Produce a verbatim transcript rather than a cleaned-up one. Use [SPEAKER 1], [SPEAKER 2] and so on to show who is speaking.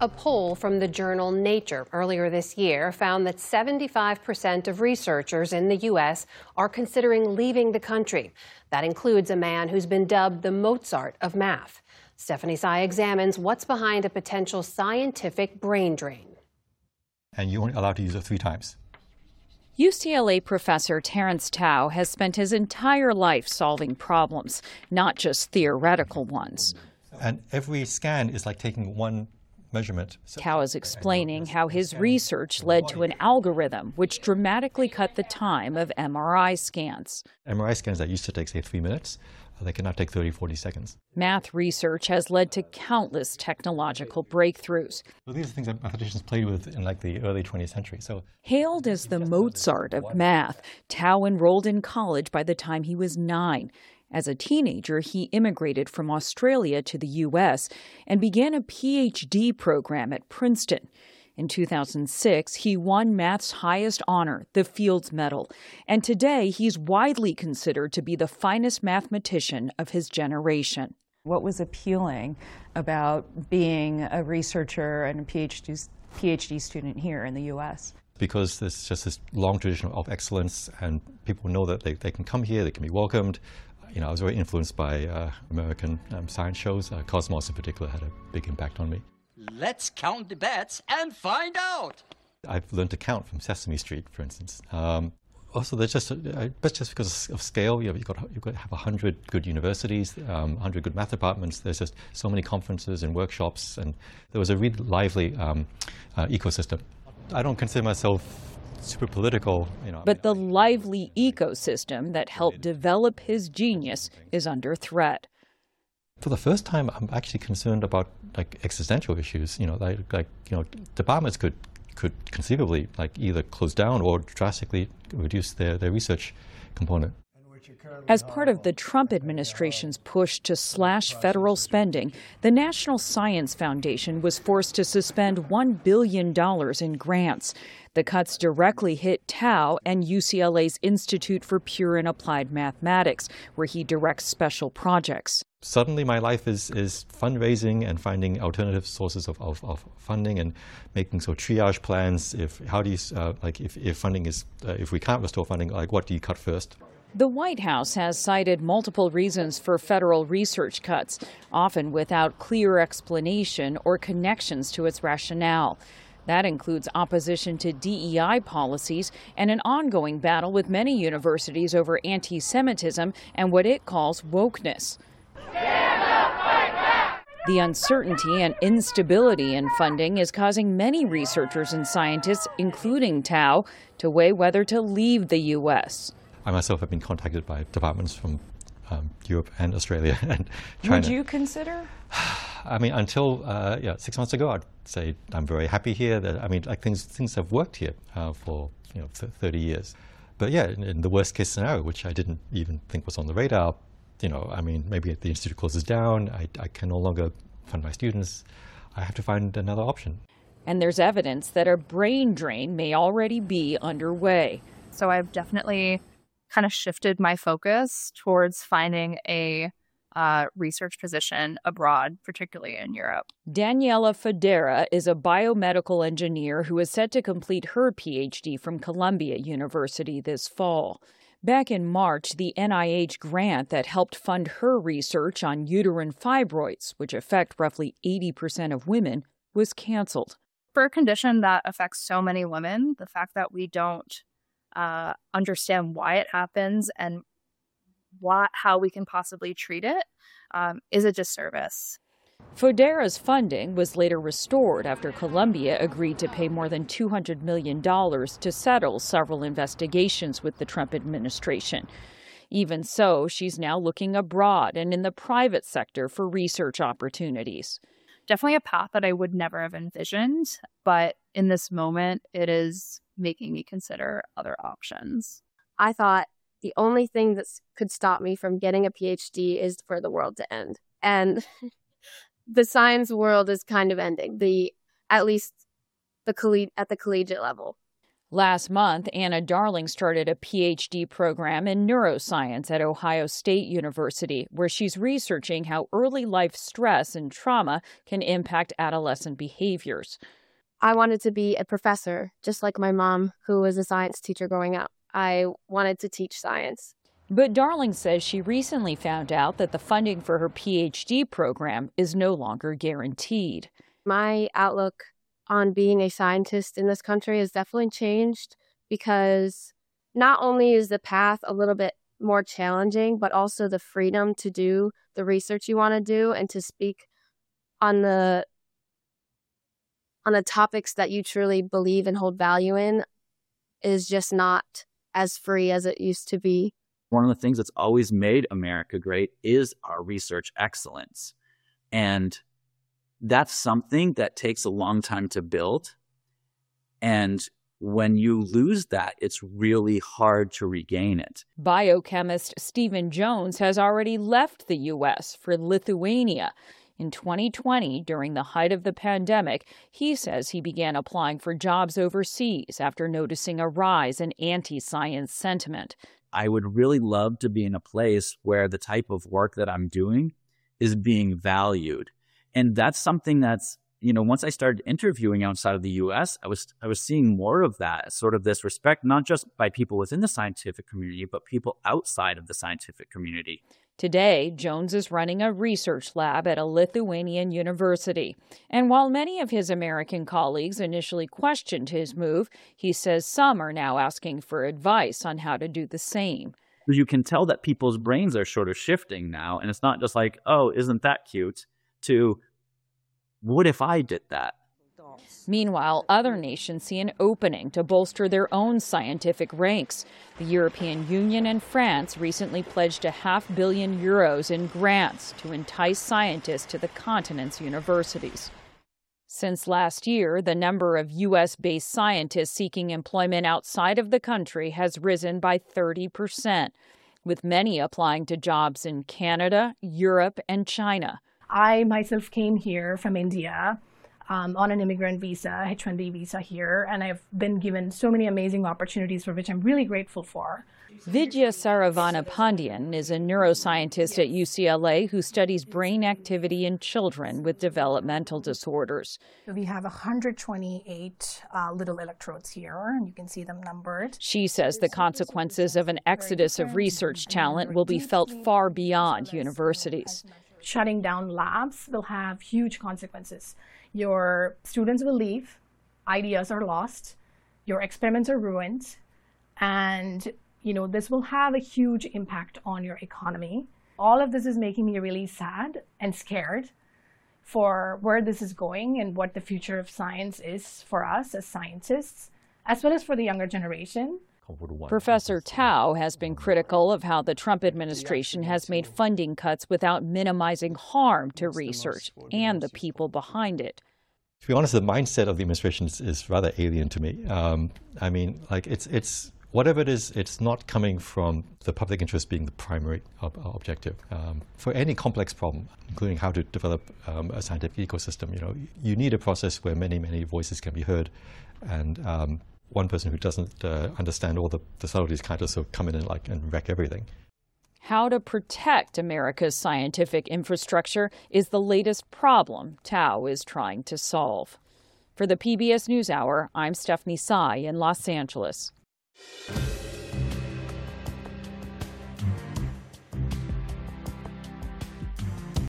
[SPEAKER 1] A poll from the journal Nature earlier this year found that seventy-five percent of researchers in the U S are considering leaving the country. That includes a man who's been dubbed the Mozart of math. Stephanie Tsai examines what's behind a potential scientific brain drain.
[SPEAKER 2] And you're only allowed to use it three times.
[SPEAKER 3] U C L A professor Terence Tao has spent his entire life solving problems, not just theoretical ones.
[SPEAKER 2] And every scan is like taking one measurement.
[SPEAKER 3] Tao is explaining how his research led to an algorithm which dramatically cut the time of M R I scans.
[SPEAKER 2] M R I scans that used to take, say, three minutes, they can now take thirty, forty seconds.
[SPEAKER 3] Math research has led to countless technological breakthroughs.
[SPEAKER 2] Well, these are things that mathematicians played with in like the early twentieth century. So,
[SPEAKER 3] hailed as the Mozart of math, Tao enrolled in college by the time he was nine. As a teenager, he immigrated from Australia to the U S and began a P H D program at Princeton. In two thousand six, he won math's highest honor, the Fields Medal, and today he's widely considered to be the finest mathematician of his generation.
[SPEAKER 4] What was appealing about being a researcher and a PhD, PhD student here in the U S?
[SPEAKER 2] Because there's just this long tradition of excellence, and people know that they, they can come here, they can be welcomed. You know, I was very influenced by uh, American um, science shows. Uh, Cosmos in particular had a big impact on me.
[SPEAKER 5] Let's count the bets and find out.
[SPEAKER 2] I've learned to count from Sesame Street, for instance. Um, also, there's just, uh, but just because of scale, you know, you've got you've got to have a hundred good universities, um, a hundred good math departments. There's just so many conferences and workshops, and there was a really lively um, uh, ecosystem. I don't consider myself super political, you know.
[SPEAKER 3] But the lively ecosystem that helped develop his genius is under threat.
[SPEAKER 2] For the first time, I'm actually concerned about like existential issues. You know, like, like you know, departments could could conceivably like either close down or drastically reduce their, their research component.
[SPEAKER 3] As part of the Trump administration's push to slash federal spending, the National Science Foundation was forced to suspend one billion dollars in grants. The cuts directly hit Tao and U C L A's Institute for Pure and Applied Mathematics, where he directs special projects.
[SPEAKER 2] Suddenly my life is, is fundraising and finding alternative sources of, of, of funding and making so triage plans. If how do you uh, like if, if funding is uh, if we can't restore funding, like what do you cut first?
[SPEAKER 3] The White House has cited multiple reasons for federal research cuts, often without clear explanation or connections to its rationale. That includes opposition to D E I policies and an ongoing battle with many universities over anti-Semitism and what it calls wokeness.
[SPEAKER 6] Stand up, fight back!
[SPEAKER 3] The uncertainty and instability in funding is causing many researchers and scientists, including Tao, to weigh whether to leave the U S.
[SPEAKER 2] I myself have been contacted by departments from um, Europe and Australia and China.
[SPEAKER 4] Would you consider?
[SPEAKER 2] I mean, until uh, yeah, six months ago, I'd say I'm very happy here. That I mean, like things things have worked here uh, for you know thirty years. But yeah, in, in the worst case scenario, which I didn't even think was on the radar, you know, I mean, maybe the institute closes down. I, I can no longer fund my students. I have to find another option.
[SPEAKER 3] And there's evidence that a brain drain may already be underway.
[SPEAKER 7] So I've definitely kind of shifted my focus towards finding a uh, research position abroad, particularly in Europe.
[SPEAKER 3] Daniela Fodera is a biomedical engineer who is set to complete her P H D from Columbia University this fall. Back in March, the N I H grant that helped fund her research on uterine fibroids, which affect roughly eighty percent of women, was canceled.
[SPEAKER 7] For a condition that affects so many women, the fact that we don't Uh, understand why it happens and what, how we can possibly treat it um, is a disservice.
[SPEAKER 3] Fodera's funding was later restored after Columbia agreed to pay more than two hundred million dollars to settle several investigations with the Trump administration. Even so, she's now looking abroad and in the private sector for research opportunities.
[SPEAKER 7] Definitely a path that I would never have envisioned, but in this moment, it is making me consider other options.
[SPEAKER 8] I thought the only thing that could stop me from getting a P H D is for the world to end. And the science world is kind of ending, the at least the coll- at the collegiate level.
[SPEAKER 3] Last month, Anna Darling started a P H D program in neuroscience at Ohio State University, where she's researching how early life stress and trauma can impact adolescent behaviors.
[SPEAKER 8] I wanted to be a professor, just like my mom, who was a science teacher growing up. I wanted to teach science.
[SPEAKER 3] But Darling says she recently found out that the funding for her P H D program is no longer guaranteed.
[SPEAKER 8] My outlook on being a scientist in this country has definitely changed, because not only is the path a little bit more challenging, but also the freedom to do the research you want to do and to speak on the on the topics that you truly believe and hold value in is just not as free as it used to be.
[SPEAKER 9] One of the things that's always made America great is our research excellence. And that's something that takes a long time to build. And when you lose that, it's really hard to regain it.
[SPEAKER 3] Biochemist Stephen Jones has already left the U S for Lithuania. In twenty twenty, during the height of the pandemic, he says he began applying for jobs overseas after noticing a rise in anti-science sentiment.
[SPEAKER 9] I would really love to be in a place where the type of work that I'm doing is being valued. And that's something that's, you know, once I started interviewing outside of the U S, I was I was seeing more of that, sort of this respect, not just by people within the scientific community, but people outside of the scientific community.
[SPEAKER 3] Today, Jones is running a research lab at a Lithuanian university. And while many of his American colleagues initially questioned his move, he says some are now asking for advice on how to do the same.
[SPEAKER 9] You can tell that people's brains are sort of shifting now, and it's not just like, oh, isn't that cute? To, what if I did that?
[SPEAKER 3] Meanwhile, other nations see an opening to bolster their own scientific ranks. The European Union and France recently pledged a half billion euros in grants to entice scientists to the continent's universities. Since last year, the number of U S-based scientists seeking employment outside of the country has risen by thirty percent, with many applying to jobs in Canada, Europe, and China.
[SPEAKER 10] I myself came here from India um, on an immigrant visa, H one B visa here, and I've been given so many amazing opportunities for which I'm really grateful for.
[SPEAKER 3] Vidya Saravanapandian is a neuroscientist at U C L A who studies brain activity in children with developmental disorders.
[SPEAKER 10] We have one hundred twenty-eight uh, little electrodes here, and you can see them numbered.
[SPEAKER 3] She says the consequences of an exodus of research talent will be felt far beyond universities.
[SPEAKER 10] Shutting down labs will have huge consequences. Your students will leave, ideas are lost, your experiments are ruined, and you know, this will have a huge impact on your economy. All of this is making me really sad and scared for where this is going and what the future of science is for us as scientists, as well as for the younger generation.
[SPEAKER 3] Professor Tao has been critical of how the Trump administration has made funding cuts without minimizing harm to research and the people behind it.
[SPEAKER 2] To be honest, the mindset of the administration is, is rather alien to me. Um, I mean, like it's it's whatever it is, it's not coming from the public interest being the primary ob objective. Um, for any complex problem, including how to develop um, a scientific ecosystem, you know, you need a process where many, many voices can be heard, and um, one person who doesn't uh, understand all the, the subtleties kind of sort of come in and like and wreck everything.
[SPEAKER 3] How to protect America's scientific infrastructure is the latest problem Tao is trying to solve. For the P B S NewsHour, I'm Stephanie Tsai in Los Angeles.